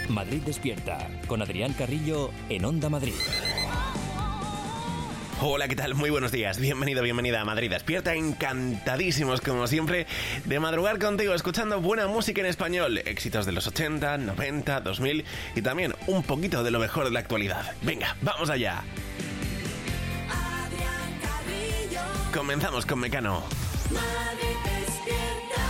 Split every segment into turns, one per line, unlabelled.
Madrid Despierta, con Adrián Carrillo en Onda Madrid.
Hola, ¿qué tal? Muy buenos días. Bienvenido, bienvenida a Madrid Despierta. Encantadísimos, como siempre, de madrugar contigo, escuchando buena música en español. Éxitos de los 80, 90, 2000 y también un poquito de lo mejor de la actualidad. Venga, vamos allá.
Adrián Carrillo.
Comenzamos con Mecano.
Madrid Despierta.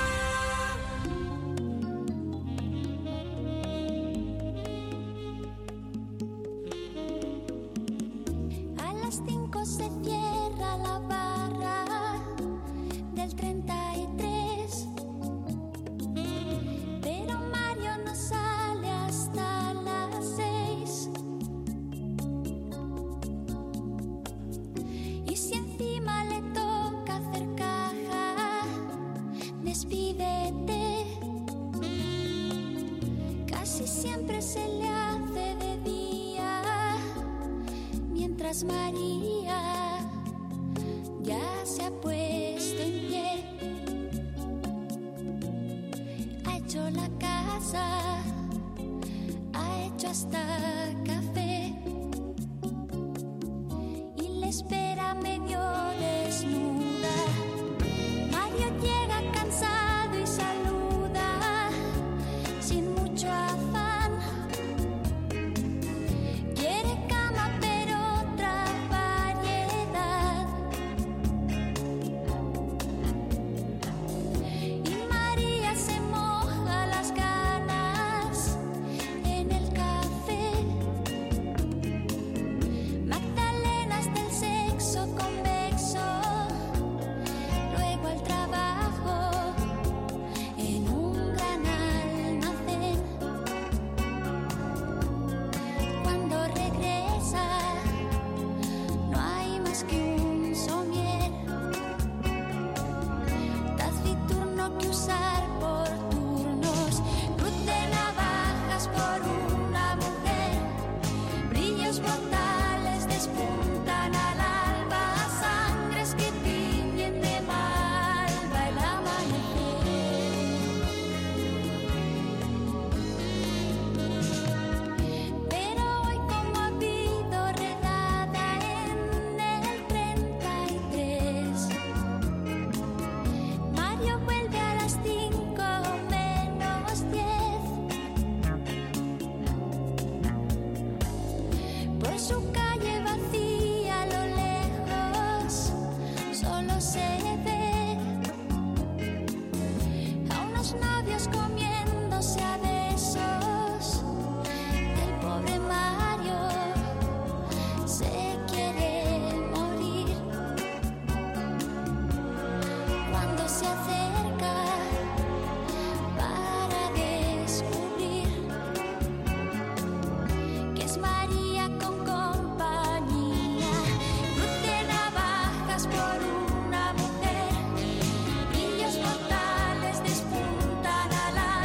A las 5 se cierra la barra del 33, pero Mario no sale hasta las 6. Y si encima le toca hacer caja, despídete. Casi siempre se le hace de día, mientras María ya se ha puesto en pie. Ha hecho la casa, ha hecho hasta café y le espera medio desnuda. Mario llega cansado y saluda sin mucho afán. Quiere cama pero otra variedad. Y María se moja las ganas en el café. Magdalenas del sexo convexo, luego al trabajo en un gran almacén. Cuando regresa no hay más que un somier, taciturno que usar por turnos, cruz de navajas por una mujer, brillos mortales despuntan al alba, sangres que tiñen de malva el amanecer. Pero hoy, como ha habido redada en el 33, Mario vuelve a las 5 menos 10. Por su calle vacía a lo lejos solo se ve a unos novios comiéndose a besos. El pobre Mario se quiere morir. Cuando se acerca para descubrir que es María con compañía, cruz de navajas por una mujer, brillos mortales despuntan al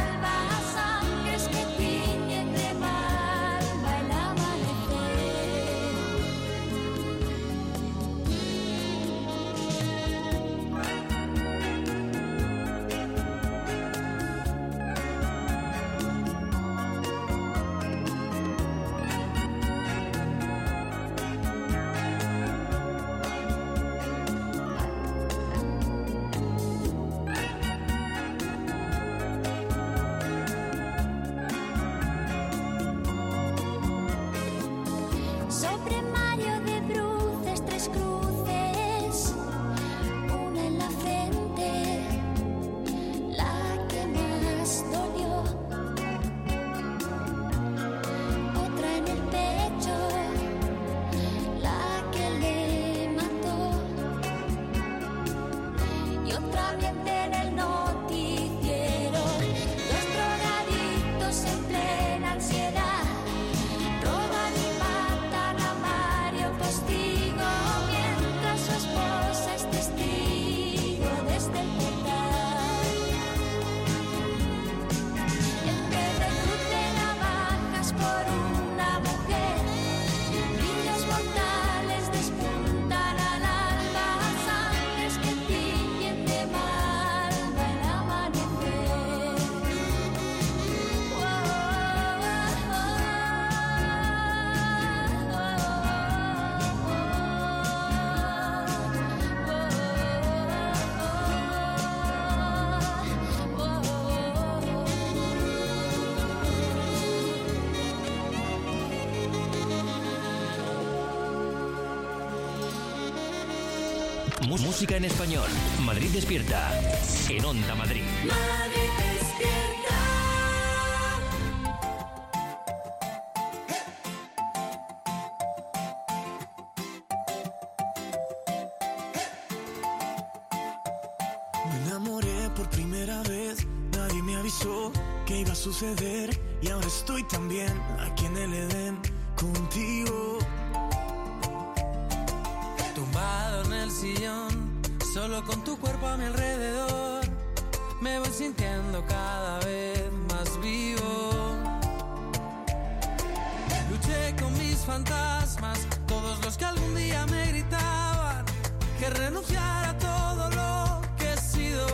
Música en español. Madrid despierta. En Onda Madrid.
Madrid despierta.
Me enamoré por primera vez, nadie me avisó que iba a suceder y ahora estoy también aquí en el Edén contigo.
Tumbado en el sillón, solo con tu cuerpo a mi alrededor, me voy sintiendo cada vez más vivo. Luché con mis fantasmas, todos los que algún día me gritaban que renunciara a todo lo que he sido.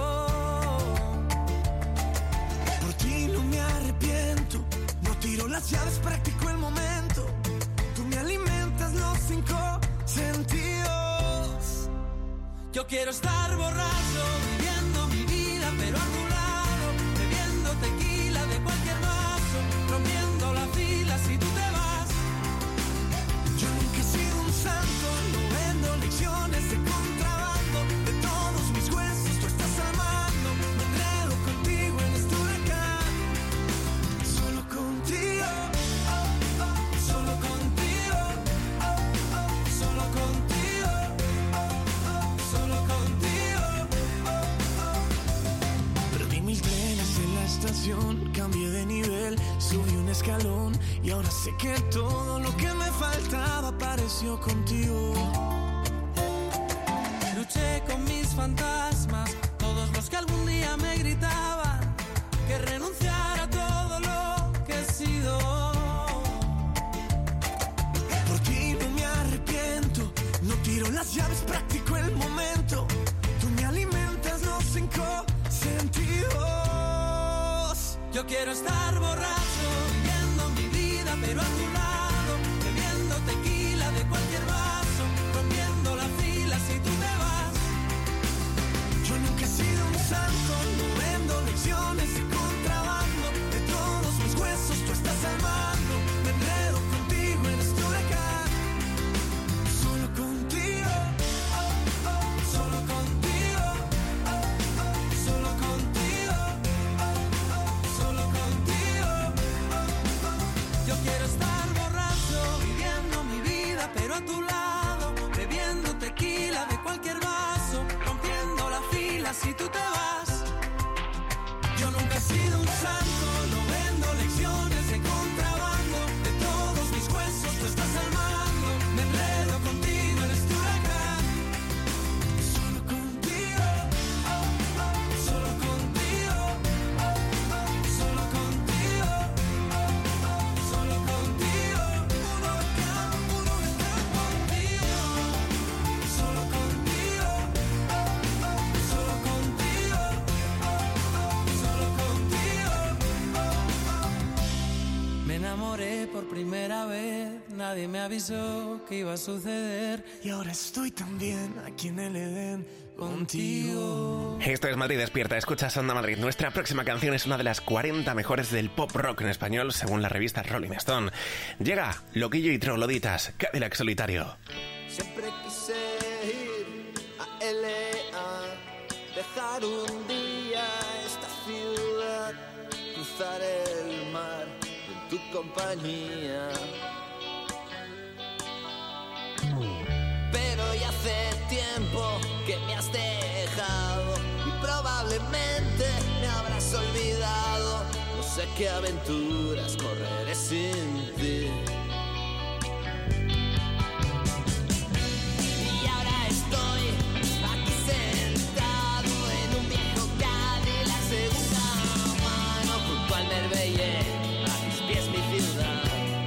Por ti no me arrepiento, no tiro las llaves, practico el momento. Tú me alimentas los 5 sentidos.
Yo quiero estar borracho, viviendo mi vida, pero a tu lado, bebiendo tequila de cualquier vaso, rompiendo la fila si tú te vas.
Yo nunca he sido un santo, no vendo lecciones de contrabando. De todos mis huesos tú estás al mando. Me enredo contigo en este huracán. Solo contigo, solo contigo, solo contigo, solo contigo. Perdí 1000 trenes en la estación, cambié de nivel, subí un escalón y ahora sé que todo lo que me faltaba apareció contigo.
Luché con mis fantasmas, todos los que algún día me gritaban que renunciara a todo lo que he sido.
Por ti no me arrepiento, no tiro las llaves, practico el momento. Tú me alimentas los 5 sentidos.
Yo quiero estar borracho, viviendo mi vida, pero a tu lado, bebiendo tequila de cualquier vaso, rompiendo la fila si tú te vas.
Yo nunca he sido un santo, no vendo lecciones de contrabando. De todos mis huesos tú estás al mando. Me enredo contigo en este huracán. Solo contigo, solo contigo, solo contigo, solo contigo. Yo quiero estar borracho, viviendo mi vida, pero a tu lado, bebiendo tequila de cualquier vaso, rompiendo la fila si tú te vas. Yo nunca he sido un santo, no vendo lecciones de contrabando. De todos mis huesos tú estás al mando. Me enredo contigo en este huracán. Solo contigo, solo contigo, solo contigo, solo contigo. Un huracán contigo. Solo contigo, solo contigo, solo contigo.
Me enamoré por primera vez, nadie me avisó que iba a suceder.
Y ahora estoy también aquí en el Edén contigo.
Esto es Madrid Despierta, escuchas Onda Madrid. Nuestra próxima canción es una de las 40 mejores del pop rock en español, según la revista Rolling Stone. Llega Loquillo y Trogloditas, Cadillac Solitario.
Siempre quise ir a L.A., dejar un día esta ciudad, cruzar el mar en tu compañía. Pero ya hace tiempo que me has dejado y probablemente me habrás olvidado. No sé qué aventuras correré sin ti. Y ahora estoy aquí sentado en un viejo Cadillac segunda mano junto al Marbella, a mis pies mi ciudad.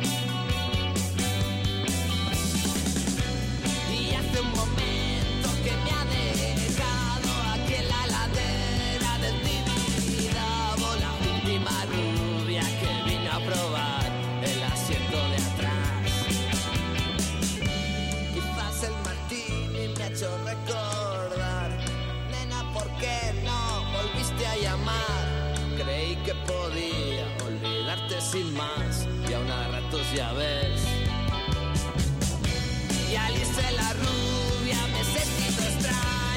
Y hace un momento que me ha dejado aquí en la ladera del Tibidabo, la última rubia que vino a probar el asiento de atrás. Quizás el martini me ha hecho recordar, nena, ¿por qué no volviste a llamar? Creí que podía olvidarte sin más y aún a ratos ya ves. Y al irse la rubia me he sentido extraño.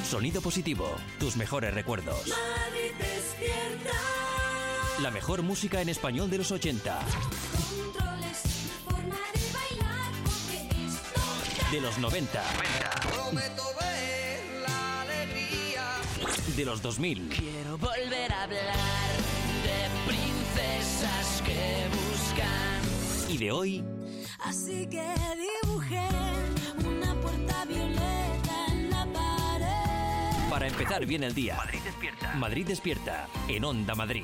Sonido Positivo, tus mejores recuerdos.
Madrid despierta.
La mejor música en español de los 80.
Controles, forma de bailar, porque esto
De los 90.
Prometo ver la alegría.
De los 2000.
Quiero volver a hablar de princesas que buscan.
Y de hoy.
Así que dibujé una puerta violeta en la pared.
Para empezar bien el día. Madrid despierta. Madrid despierta. En Onda Madrid.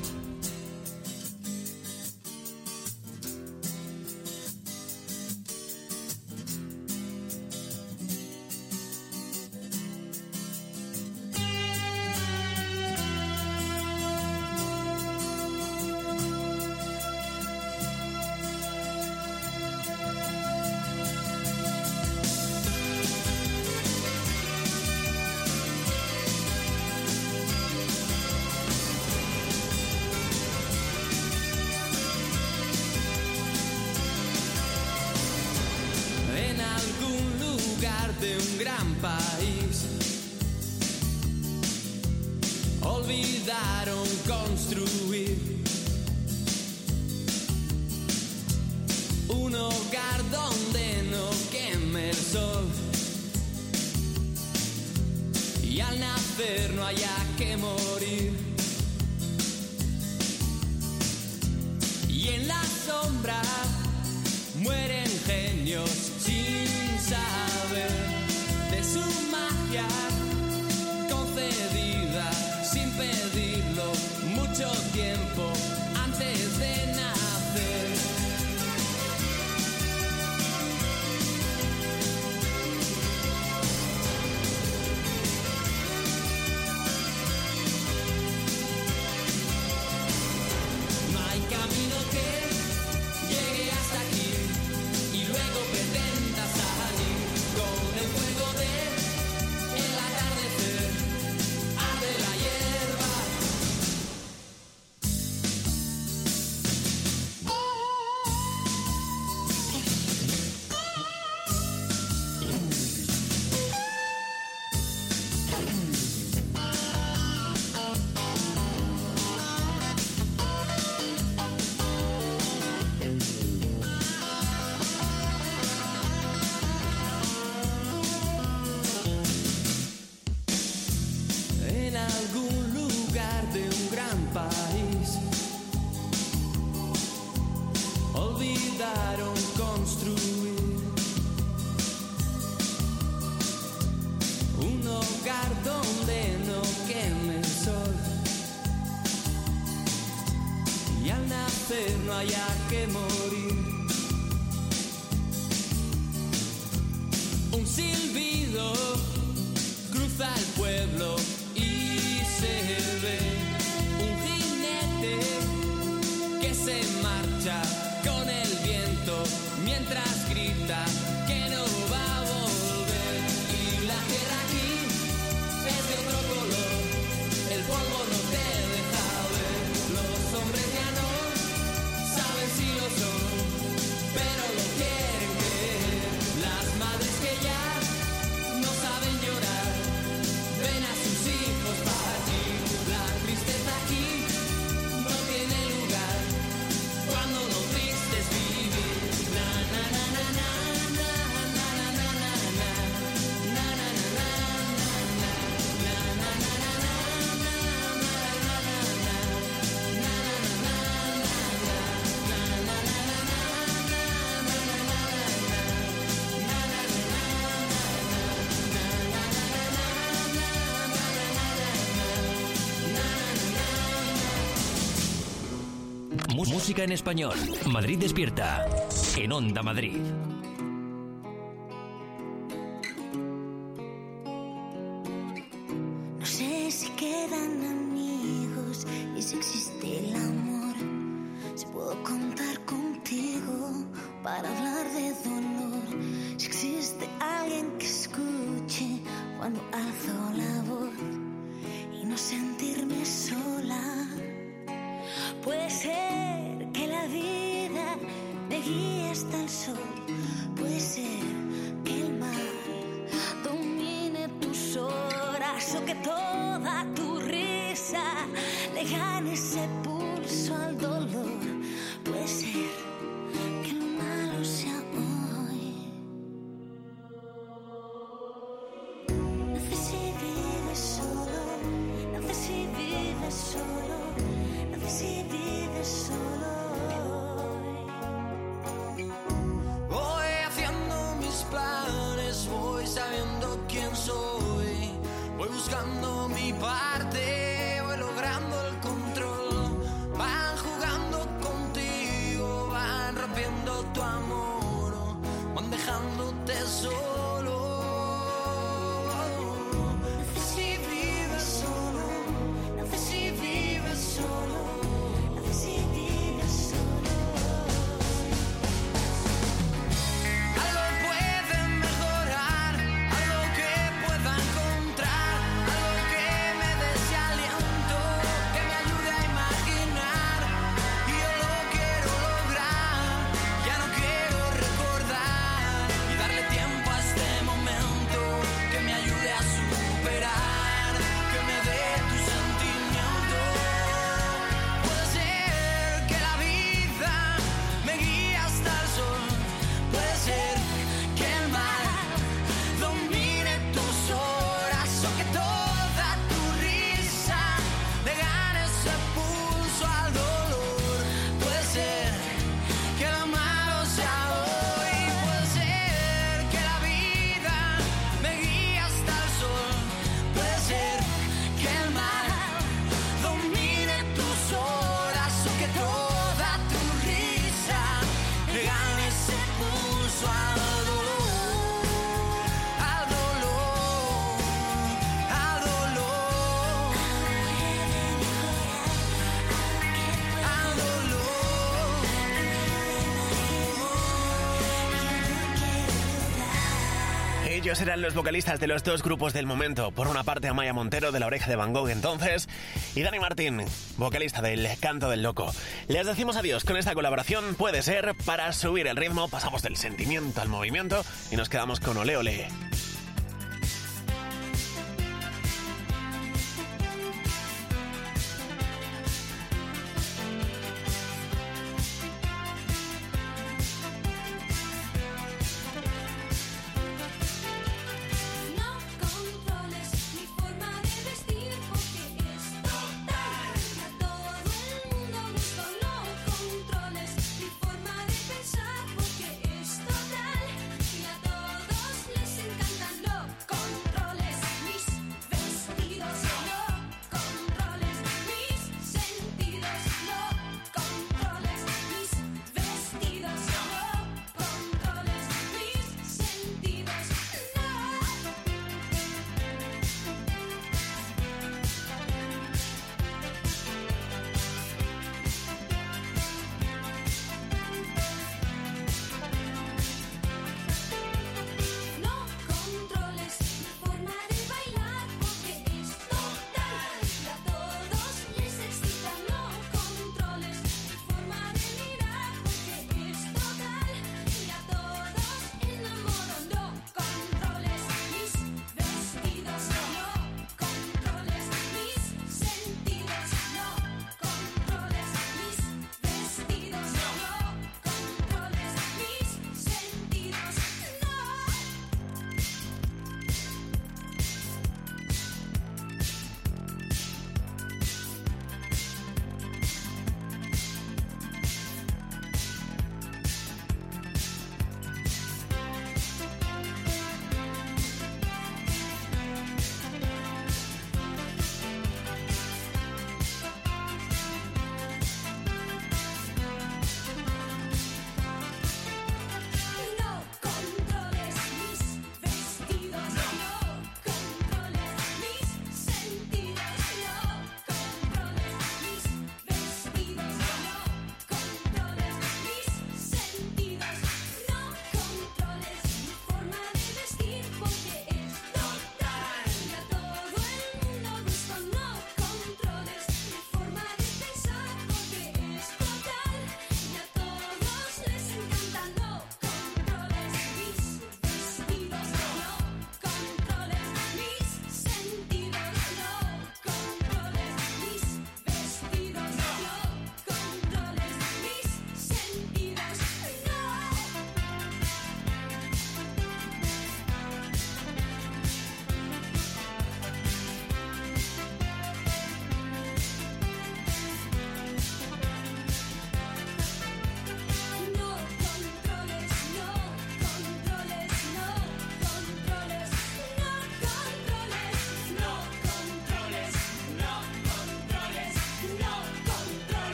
En algún lugar de un gran país olvidaron construir un hogar donde no queme el sol y al nacer no haya que morir. Y en la sombra mueren genios sin saber de su magia concedida sin pedirlo mucho tiempo antes de nacer. No hay camino que llegue hasta aquí y luego pretenda salir con el fuego de el atardecer, arde la hierba. En algún lugar de un gran país olvidaron construir un hogar donde no queme el sol y al nacer no haya que morir. Un silbido cruza el pueblo y se ve un jinete que se marcha con el viento mientras grita que no va a volver. Y la tierra aquí es de otro color, el polvo no te deja ver. Los hombres ya no saben si lo son, pero lo quieren creer. Las madres que ya no saben llorar ven a sus hijos partir. La tristeza aquí no tiene lugar cuando lo triste es vivir. Na na na na na na na na na na na na na na
Música en español. Madrid despierta. En Onda Madrid.
No sé si quedan amigos y si existe el amor. Si puedo contar contigo para hablar de dolor. Si existe alguien que escuche cuando alzo la voz y no sentirme sola. Puede ser que la vida me guíe hasta el sol. Puede ser que el mar domine tus horas. toda tu risa le gane ese pulso al dolor. Puede ser que lo malo sea hoy. No sé si vives solo, no sé si vives solo, no sé si vives solo.
Voy haciendo mis planes, voy sabiendo quién soy, voy buscando mi parte, voy logrando el control. Van jugando contigo, van rompiendo tu amor, van dejándote solo.
No sé si vives solo, no sé si vives solo, no sé si vives solo.
Algo puede mejorar, algo que pueda encontrar, algo que me dé ese aliento, que me ayude a imaginar. Y yo lo quiero lograr, ya no quiero recordar y darle tiempo a este momento, que me ayude a superar, que me dé tu sentimiento. Puede ser que la vida me guíe hasta el sol, puede ser que el mar domine tus horas o que toda tu risa le gane ese pulso al dolor. Puede ser que lo malo sea hoy, puede ser que la vida me guíe hasta el sol, puede ser que el mar domine tus horas o que toda tu risa le gane ese pulso al dolor, al dolor, al dolor, al dolor.
Ellos eran los vocalistas de los dos grupos del momento. Por una parte, Amaya Montero, de La Oreja de Van Gogh entonces, y Dani Martín, vocalista del Canto del Loco. Les decimos adiós con esta colaboración. Puede ser para subir el ritmo. Pasamos del sentimiento al movimiento y nos quedamos con Olé Olé.
No controles mi forma de vestir porque es total. Y a todo el mundo gusto. No controles mi forma de pensar porque es total. Y a todos les encanta.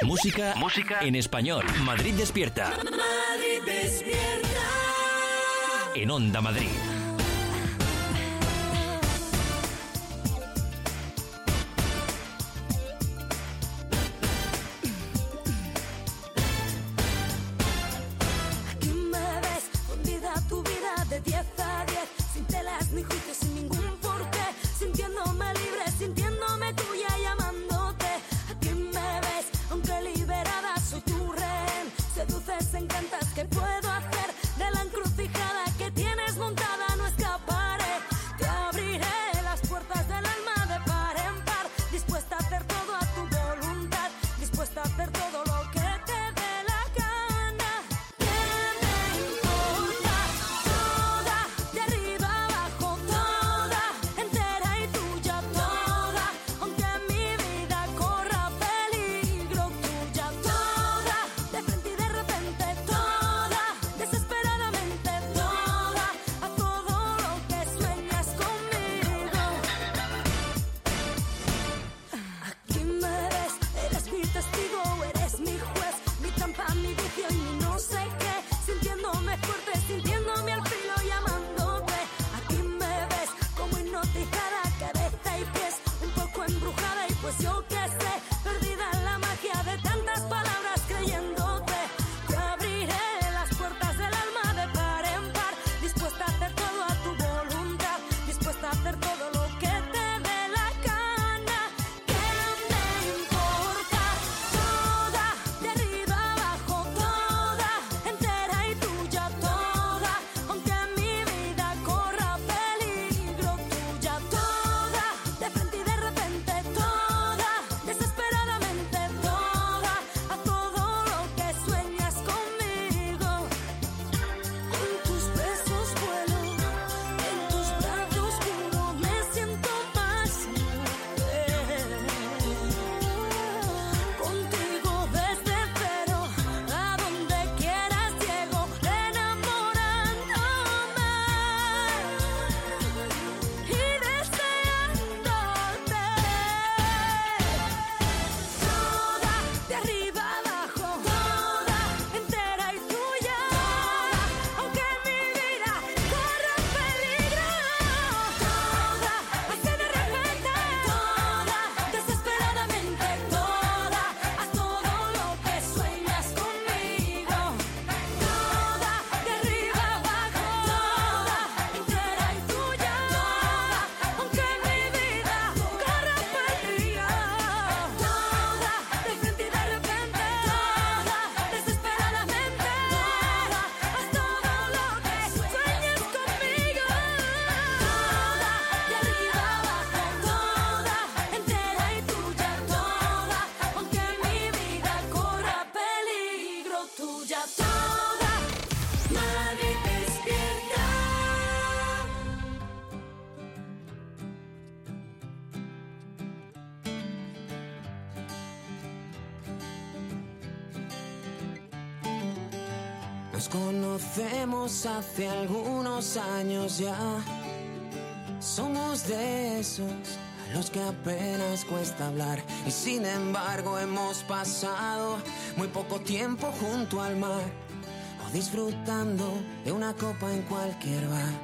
Música en español. Madrid despierta.
Madrid despierta.
En Onda Madrid.
Aquí me ves, fundida tu vida de 10 a 10, sin telas ni juicios, sin ningún porqué, sintiéndome libre, sintiéndome tuya y amándote. Aquí me ves, aunque liberada soy tu rehén, seduces, encantas, ¿qué puedo hacer? De la encrucijada que tienes montada no escaparé, te abriré las puertas del alma de par en par, dispuesta a hacer todo a tu voluntad, dispuesta a hacer todo lo que te dé la gana. ¿Qué me importa? Toda, de arriba abajo, toda, entera y tuya, toda, aunque mi vida corra peligro, tuya, toda, de frente y de repente, toda, desesperadamente, toda, a todo lo que sueñas conmigo. Aquí me ves, eres mi testigo, eres mi juez, mi trampa, mi vicio y mi no sé qué, sintiéndome fuerte, sintiéndome al filo y amándote. Aquí me ves, como hipnotizada, cabeza y pies, un poco embrujada y pues yo qué sé, perdida en la magia de tantas palabras creyéndote. Te abriré las puertas del alma de par en par, dispuesta a hacer todo a tu voluntad, dispuesta a hacer todo lo que te dé la gana. ¿Qué me importa? Toda, de arriba abajo, toda, entera y tuya, toda, aunque mi vida corra peligro, tuya, toda, de frente y de repente, toda, desesperadamente, toda, a todo lo que sueñas conmigo. Con tus besos vuelo, en tus brazos juro, me siento más mujer. Contigo desde cero, a donde quieras llego, enamorándome y deseándote. Toda, de arriba abajo, toda, entera y tuya, aunque mi vida corra peligro, toda, así de repente, toda, desesperadamente, toda, haz todo lo que sueñas conmigo. Toda, de arriba abajo, toda, entera y tuya, toda, aunque mi vida corra peligro, toda, de frente y de repente, toda, desesperadamente, toda, haz todo lo que sueñas conmigo. Toda, de arriba abajo, toda, entera y tuya, toda, aunque mi vida corra peligro, tuya, toda. Madrid despierta.
Nos conocemos hace algunos años ya. Somos de esos a los que apenas cuesta hablar. Y sin embargo hemos pasado muy poco tiempo junto al mar, o disfrutando de una copa en cualquier bar.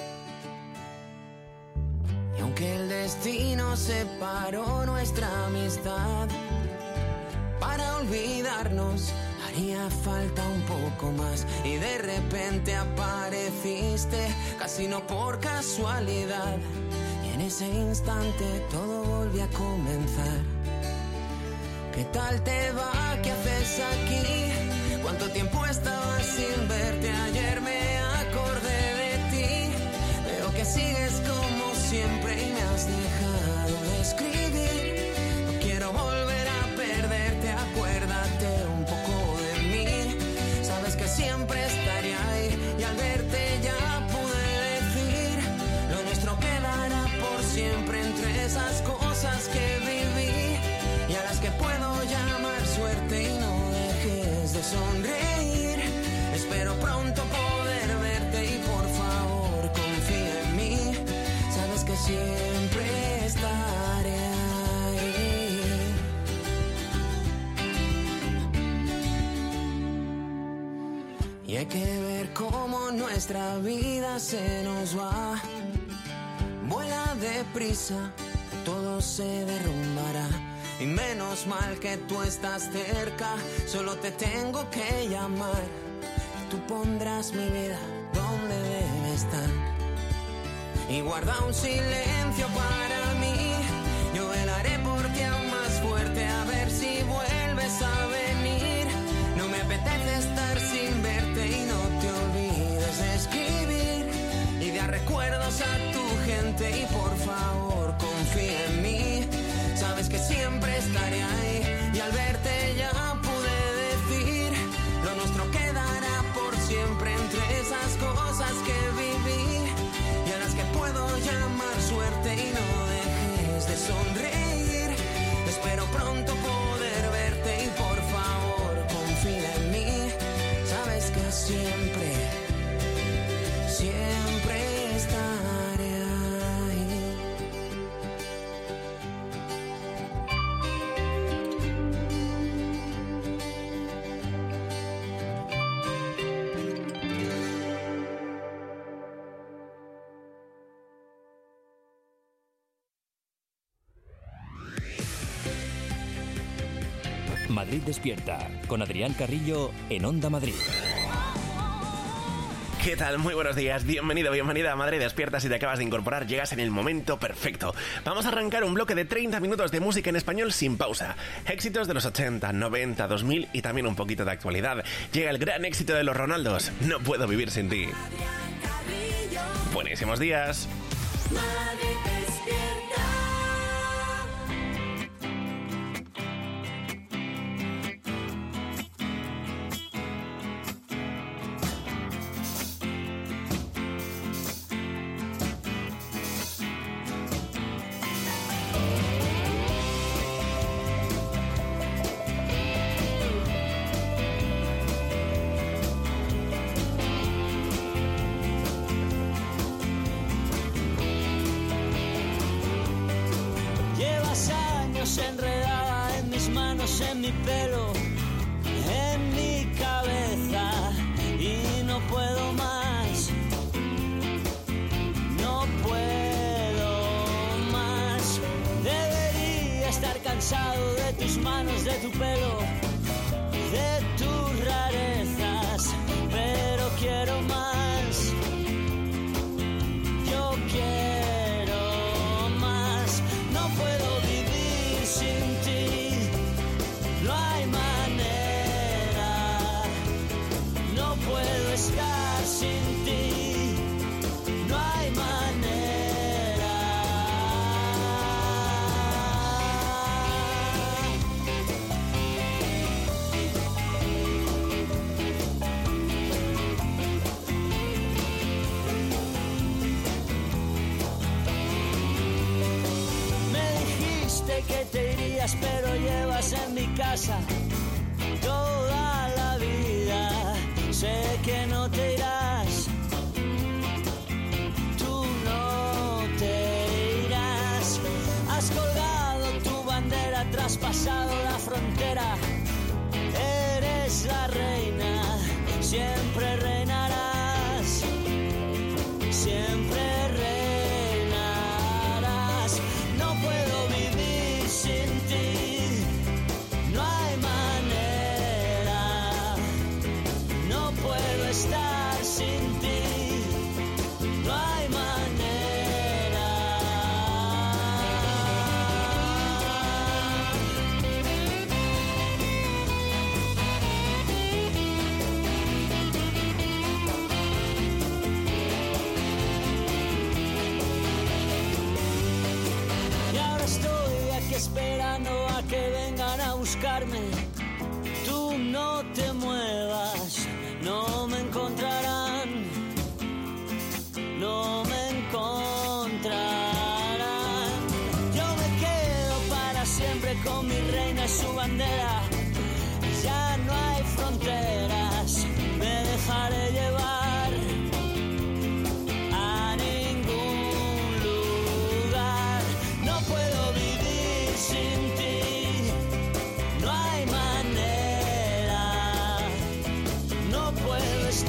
Y aunque el destino separó nuestra amistad, para olvidarnos haría falta un poco más. Y de repente apareciste, casi no por casualidad, y en ese instante todo volvió a comenzar. ¿Qué tal te va? ¿Qué haces aquí? ¿Cuánto tiempo estaba sin verte? Ayer me acordé de ti. Veo que sigues como siempre y me has dejado de escribir. No quiero volver a perderte, acuérdate un poco de mí. Sabes que siempre estaré ahí, y al verte ya pude decir: lo nuestro quedará por siempre entre esas cosas que viví y a las que puedo llamar suerte. Y no dejes de sonreír, espero pronto poder verte y por favor confía en mí. Sabes que siempre estaré ahí.
Y hay que ver cómo nuestra vida se nos va. Vuela deprisa, todo se derrumbará. Y menos mal que tú estás cerca, solo te tengo que llamar. Y tú pondrás mi vida donde debe estar. Y guarda un silencio para mí, yo velaré por ti aún más fuerte, a ver si vuelves a venir. No me apetece estar sin verte y no te olvides de escribir y dar recuerdos a tu gente. Y por favor confía en mí, sabes que siempre estaré ahí. Y al verte ya pude decir, lo nuestro quedará por siempre entre esas cosas que viví y a las que puedo llamar suerte. Y no dejes de sonreír, espero pronto poder verte. Y por favor confía en mí, sabes que siempre, siempre estaré ahí.
Madrid Despierta, con Adrián Carrillo en Onda Madrid.
¿Qué tal? Muy buenos días, bienvenido, bienvenida a Madrid Despierta. Si te acabas de incorporar, llegas en el momento perfecto. Vamos a arrancar un bloque de 30 minutos de música en español sin pausa. Éxitos de los 80, 90, 2000 y también un poquito de actualidad. Llega el gran éxito de los Ronaldos, No puedo vivir sin ti. Buenísimos días.
Madrid despierta.
Enredada en mis manos, en mi pelo, en mi cabeza, y no puedo más, no puedo más. Debería estar cansado de tus manos, de tu pelo, de tus rarezas, pero quiero más, yo quiero más. No puedo vivir sin ti, no hay manera. No puedo estar sin ti, no hay manera. Me dijiste que te irías, pero llevas en mi casa toda la vida. Sé que no te irás, tú no te irás. Has colgado tu bandera, traspasado la frontera. Eres la reina, siempre reinarás, siempre reinarás. No puedo vivir sin ti, no hay manera. No puedo estar sin ti, no hay manera. Y ahora estoy aquí esperando a que vengan a buscarme. Tú no te muevas, no me encontrarán, no me encontrarán. Yo me quedo para siempre con mi reina y su bandera. Ya no hay fronteras, me dejaré llevar a ningún lugar. No puedo vivir sin ti, no hay manera. No puedo estar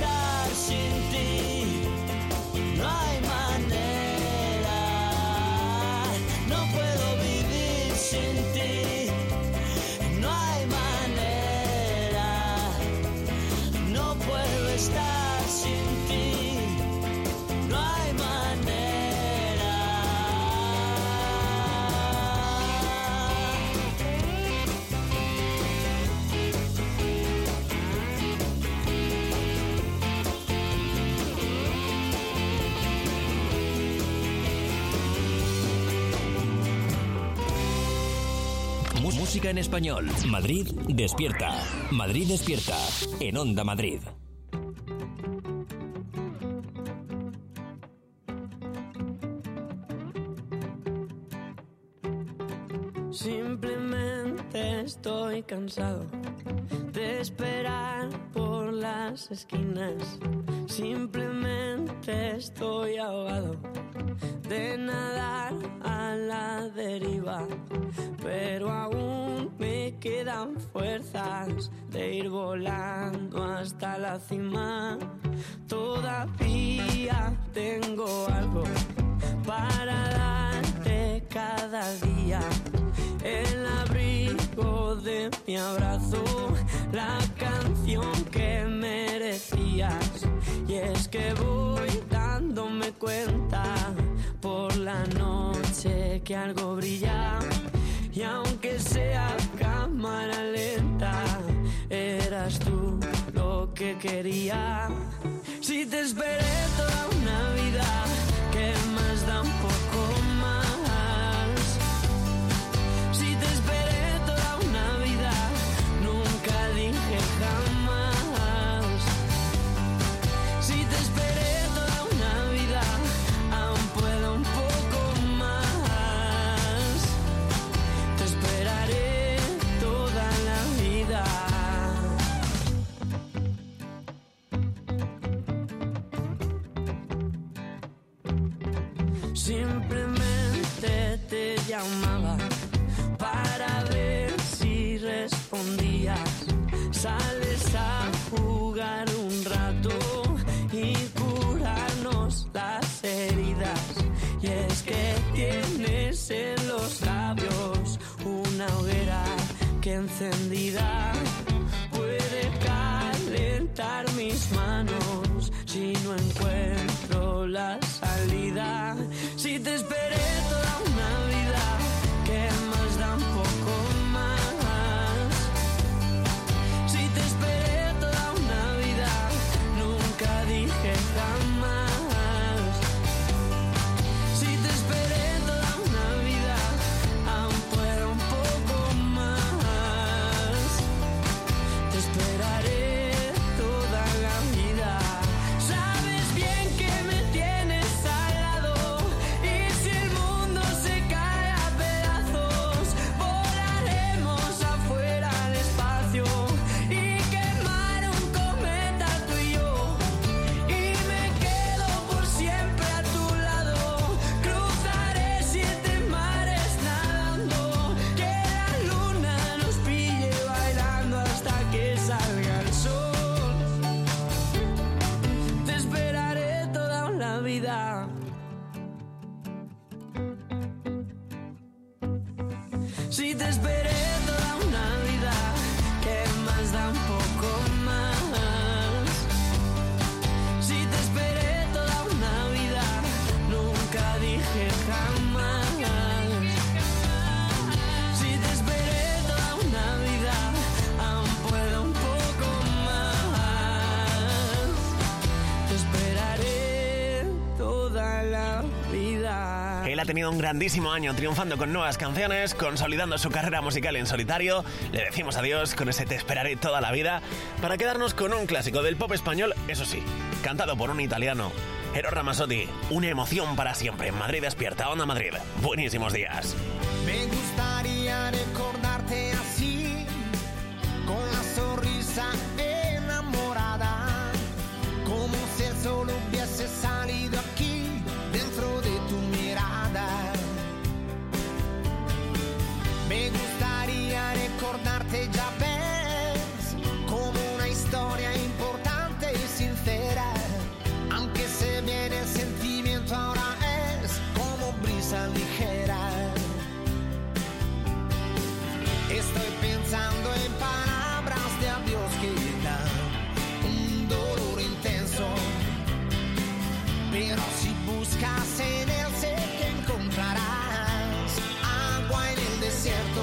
Música en español. Madrid despierta. Madrid despierta. En Onda Madrid.
Simplemente estoy cansado de esperar por las esquinas. Simplemente estoy ahogado de nadar a la deriva, pero aún me quedan fuerzas de ir volando hasta la cima. Todavía tengo algo para darte cada día, el abrigo de mi abrazo, la canción que merecías. Y es que voy dándome cuenta por la noche que algo brilla, y aunque sea cámara lenta, eras tú lo que quería. Si te esperé toda una vida, ¿qué más da un poco más? Si te esperé toda una vida, nunca dije jamás. Si te esperé toda una vida, aún puedo un poco más. Te esperaré toda la vida. Simplemente te llamaba para ver si respondías. Sales a jugar un rato y curarnos las heridas. Y es que tienes en los labios una hoguera que encendida puede calentar mis manos si no encuentro la salida. Si te esperé toda una vida, ¿qué más da un poco más? Si te esperé toda una vida, nunca dije jamás. Si te esperé toda una vida, aún puedo un poco más. Te esperaré toda la vida. Sabes bien que me tienes al lado, y si el mundo se cae a pedazos, volaremos afuera al espacio y quemar un cometa tú y yo. Y me quedo por siempre a tu lado, cruzaré 7 mares nadando, que la luna nos pille bailando hasta que salga el sol. Te esperaré toda la vida. Si te esperé toda una vida, ¿qué más da un poco más? Si te esperé toda una vida, nunca dije jamás. Si te esperé toda una vida, aún puedo un poco más. Te esperaré toda la vida.
Él ha tenido un grandísimo año triunfando con nuevas canciones, consolidando su carrera musical en solitario. Le decimos adiós con ese Te esperaré toda la vida para quedarnos con un clásico del pop español, eso sí, cantado por un italiano. Eros Ramazzotti, una emoción para siempre. Madrid despierta, Onda Madrid. Buenísimos días.
Me gustaría recordarte así, con la sonrisa enamorada, como si el sol hubiese salido aquí, dentro de tu mirada. Me gustaría recordarte, ya ves, como una historia importante y sincera, aunque se viene el sentimiento ahora es como brisa ligera. Estoy pensando en palabras de adiós que dan un dolor intenso, pero si buscas en él sé que encontrarás agua en el desierto.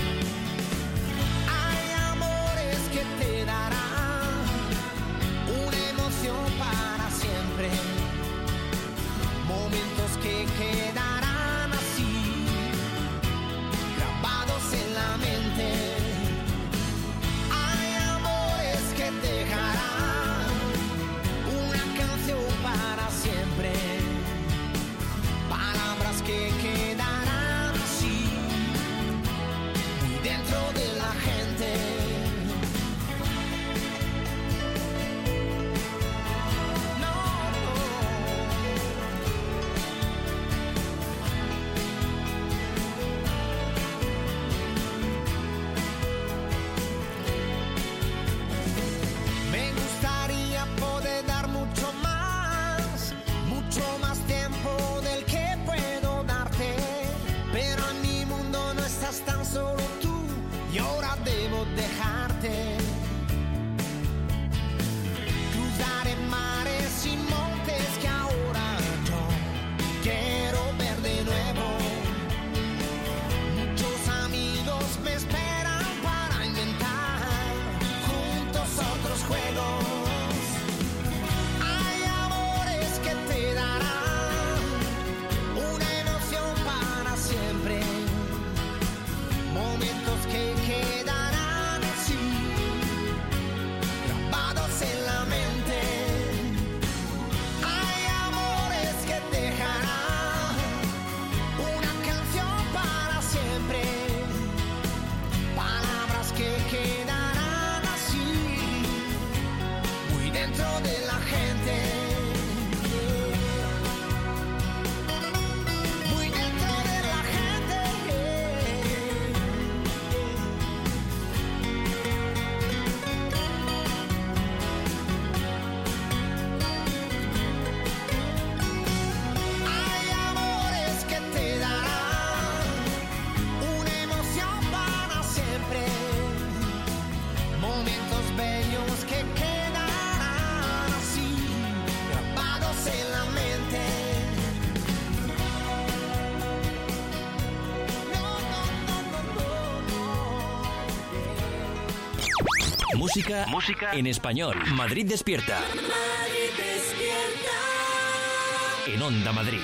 Hay amores que te darán una emoción para siempre, momentos que quedarán así, grabados en la mente.
Música en español. Madrid despierta.
Madrid despierta.
En Onda Madrid.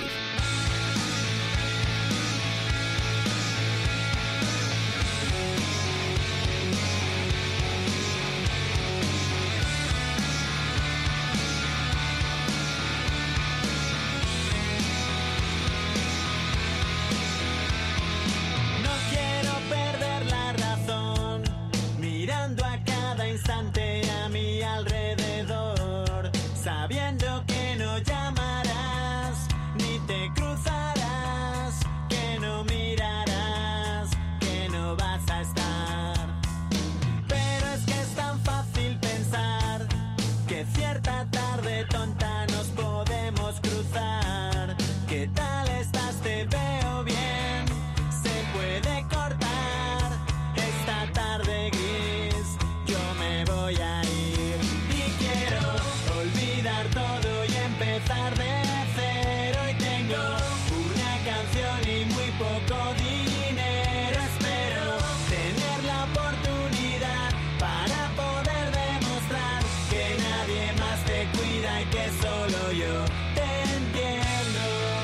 A mi alrededor, sabiendo que no llamarás, ni te cruzarás, que no mirarás, que no vas a estar. Pero es que es tan fácil pensar que cierta tarde tonta nos podemos cruzar. ¿Qué tal estás? Te veo bien, se puede cortar esta tarde gris. Yo me voy a ir y quiero olvidar todo y empezar de cero. Y tengo una canción y muy poco dinero. Espero tener la oportunidad para poder demostrar que nadie más te cuida y que solo yo te entiendo.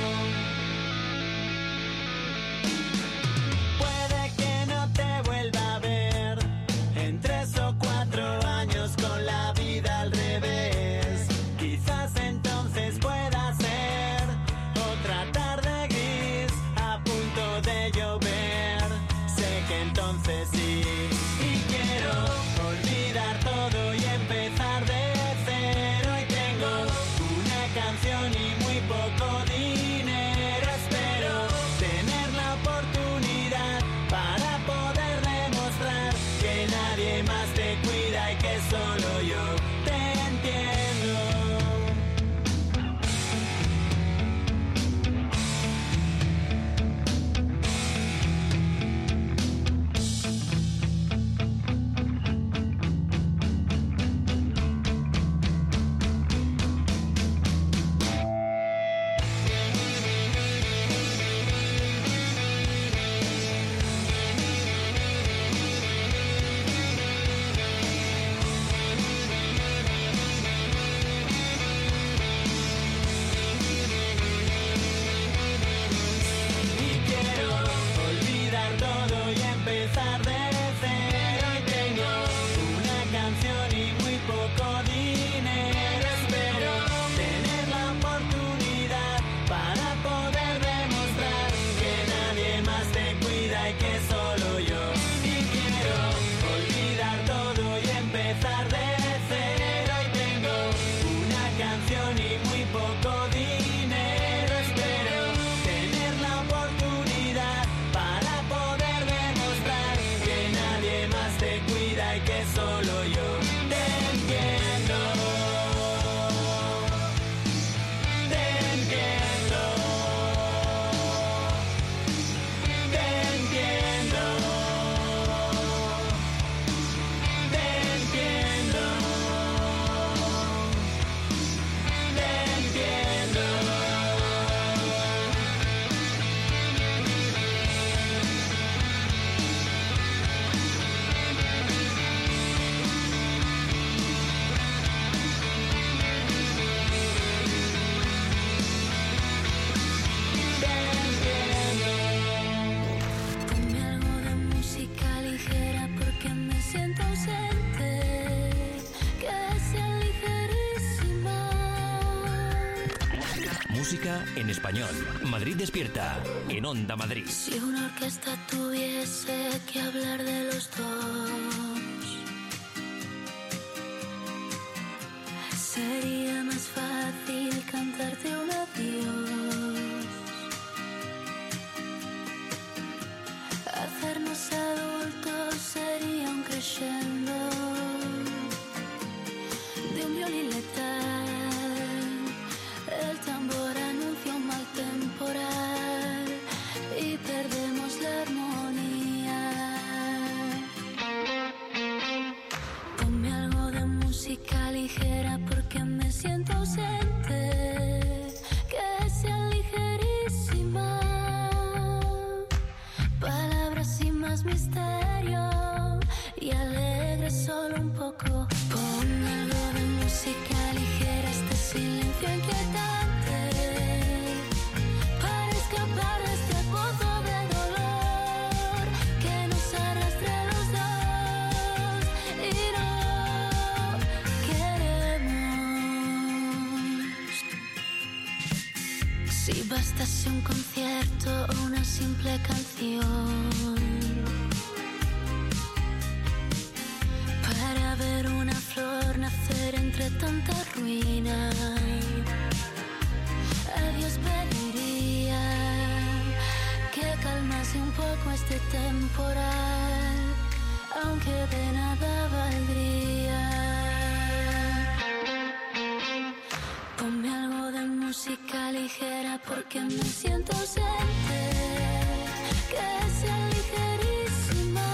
Puede que no te vuelva a ver en 3 o 4 años con la vida al revés. Quizás entonces pueda ser otra tarde gris a punto de llover. Sé que entonces sí. Y quiero olvidar todo y empezar de cero. Y tengo una canción y muy poco dinero. Espero tener la oportunidad para poder demostrar que nadie más te cuida y que solo yo te entiendo.
Música en español. Madrid despierta. En Onda Madrid.
Si una orquesta tuviese que hablar de los dos, sería más fácil cantarte un adiós. Hacernos adultos sería un crescendo de un violín letal. El tambor anuncia un mal temporal y perdemos la armonía. Ponme algo de música ligera porque me siento ausente, que sea ligerísima. Palabras sin más misterio y alegre alegre solo un poco. Pon algo de música ligera, este silencio inquietante, para escapar de este pozo de dolor que nos arrastra a los dos y no queremos. Si bastase un concierto o una simple canción para ver una flor nacer entre tanta ruina, a Dios pediría que calmase un poco este temporal, aunque de nada valdría. Ponme algo de música ligera porque me siento ausente, que sea ligerísima,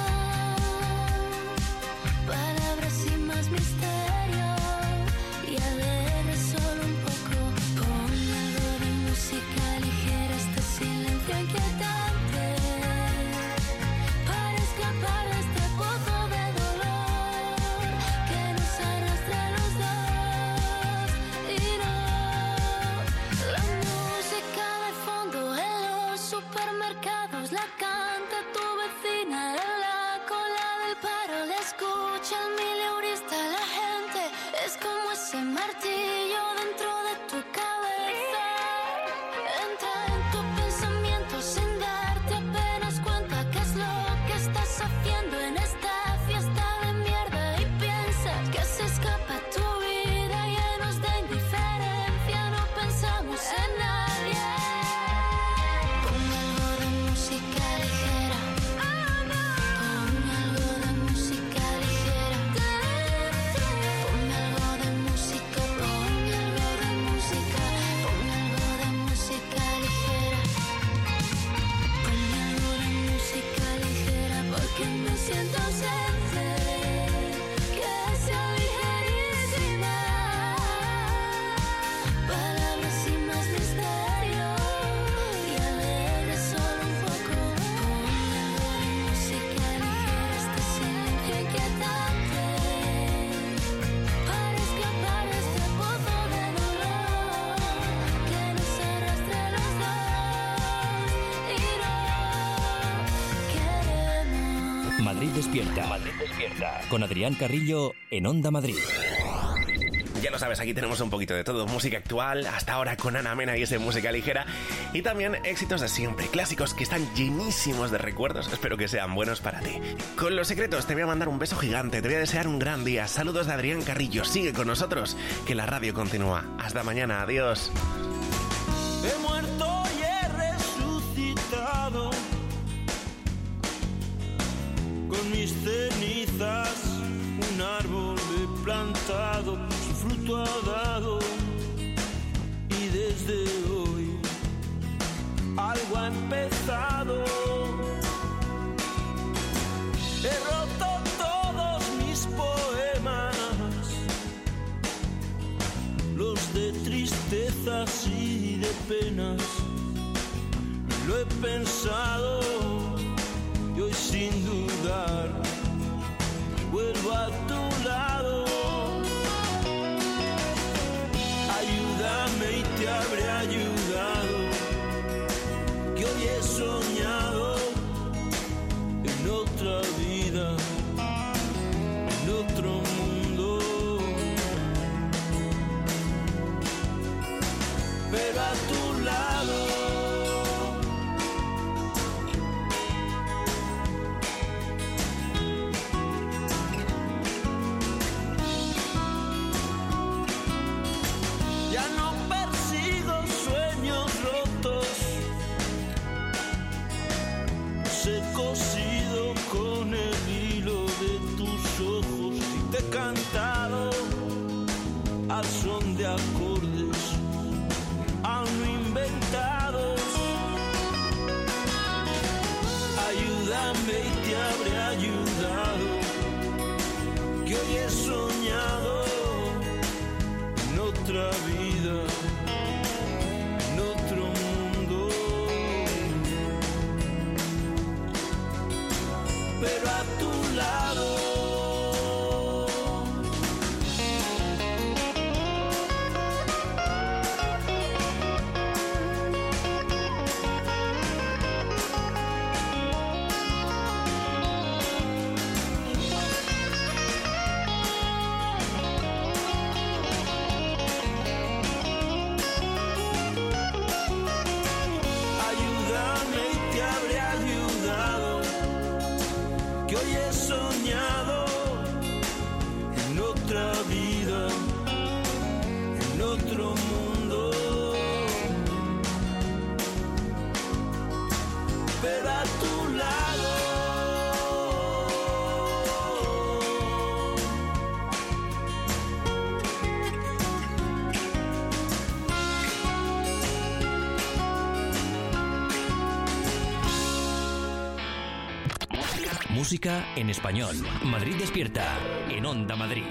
palabras sin más misterio y alegre solo un poco. Pon algo de música ligera, este silencio inquietante, para escapar de este pozo de dolor que nos arrastra a los dos y no. La música de fondo en los supermercados la canta tu vecina en la cola del paro, la escucha el mileurista, la gente es como ese martillo dentro de tu cabeza, entra en tu pensamiento sin darte apenas cuenta qué es lo que estás haciendo en esta fiesta de mierda y piensas que se escapa tu vida llenos de indiferencia, no pensamos en nadie. Ponme algo de música ligera, ponme algo de música ligera, ponme algo de música, ponme algo de música, ponme algo de música ligera, ponme algo de música ligera porque me siento ausente, que sea ligerísima, palabras sin más misterio y alegre solo un poco. Ponme algo de música ligera, este silencio inquietante, para escapar de este pozo de dolor que nos arrastra a los dos y no queremos.
Madrid despierta. Madrid despierta. Con Adrián Carrillo en Onda Madrid.
Ya lo sabes, aquí tenemos un poquito de todo, música actual, hasta ahora con Ana Mena y ese música ligera, y también éxitos de siempre, clásicos que están llenísimos de recuerdos, espero que sean buenos para ti. Con Los Secretos te voy a mandar un beso gigante, te voy a desear un gran día, saludos de Adrián Carrillo, sigue con nosotros, que la radio continúa. Hasta mañana, adiós.
He muerto y he resucitado con mis cenizas, un árbol he plantado, su fruto ha dado y desde hoy algo ha empezado. He roto todos mis poemas, los de tristezas y de penas, lo he pensado y hoy sin dudar vuelvo a tu lado. Ayúdame y te habré ayudado, que hoy he soñado en otra vida, en otro mundo, pero a tu lado. Ya no persigo sueños rotos, he cosido con el hilo de tus ojos y te he cantado al son de acordes aún no inventados. Ayúdame y te habré ayudado, que hoy he soñado en otra vida, en otro mundo, pero a tu lado.
Música en español. Madrid despierta. En Onda Madrid.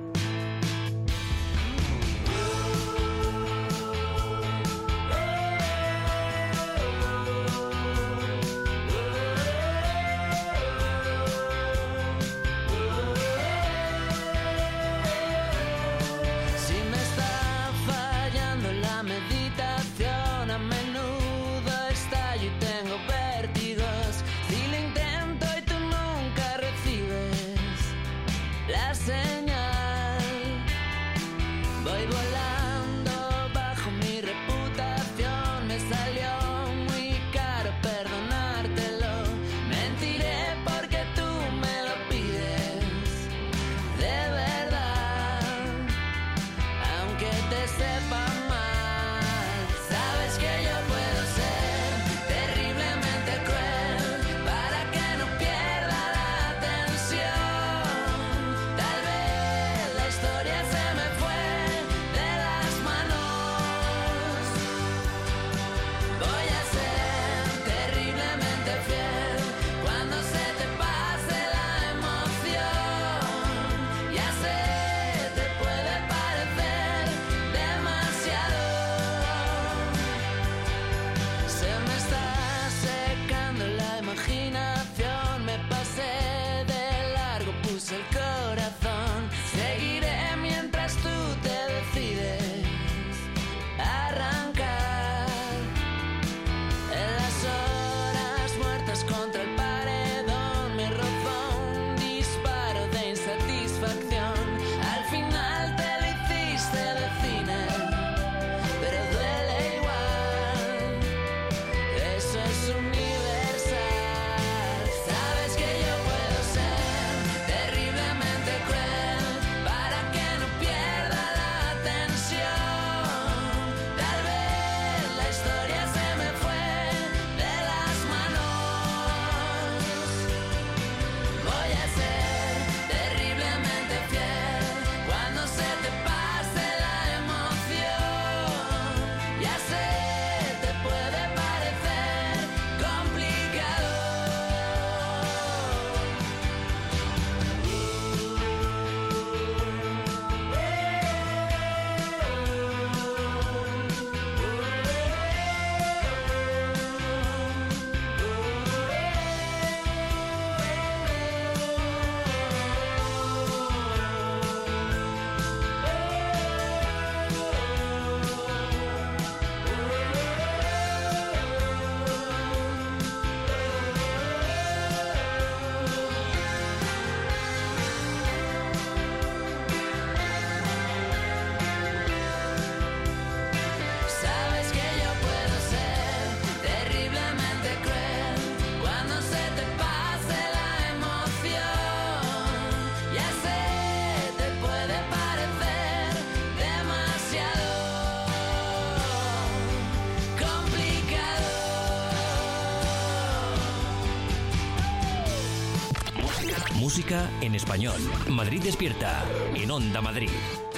Música en español. Madrid despierta. En Onda Madrid.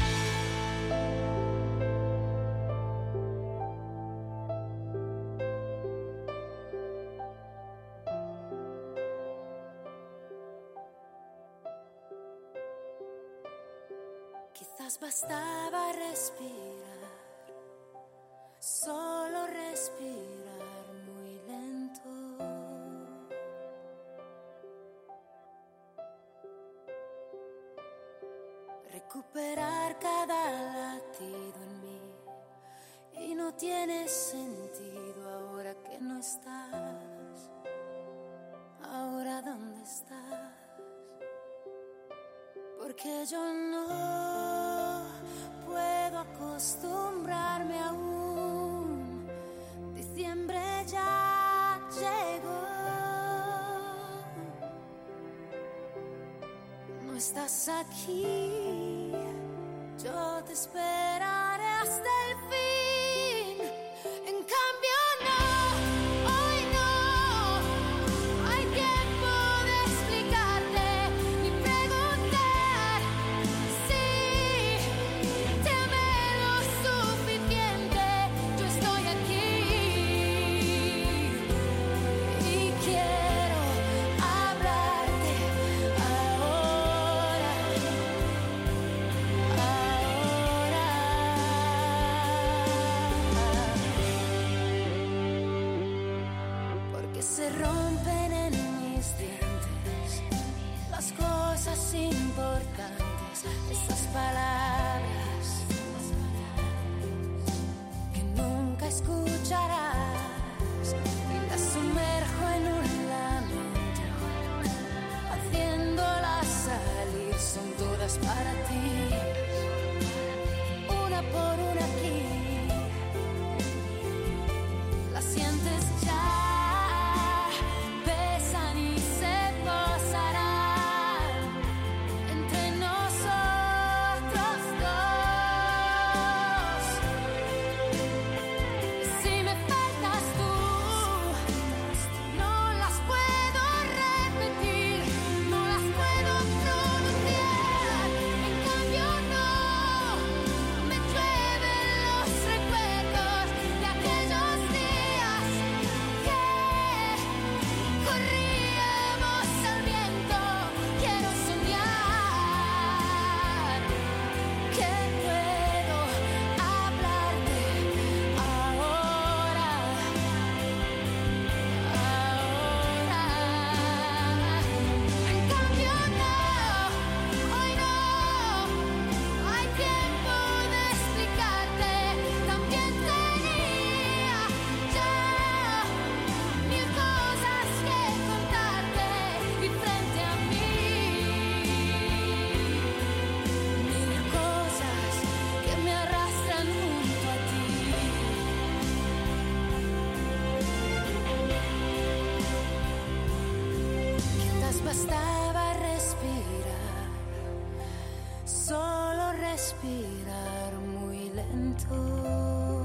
Quizás bastaba respirar, solo respirar muy lento. Recuperar cada latido en mí, y no tiene sentido ahora que no estás. Ahora ¿dónde estás? Porque yo no puedo acostumbrarme aún. Diciembre ya llegó. No estás aquí, yo te esperaré hasta el fin. En cambio no, hoy no hay tiempo de explicarte ni preguntar si te amé lo suficiente. Yo estoy aquí y quiero hablar las cosas importantes, esas palabras que nunca escucharás, y las sumerjo en un lamento, haciéndolas salir, son todas para ti, una por una aquí, las sientes ya. Bastaba respirar, solo respirar muy lento.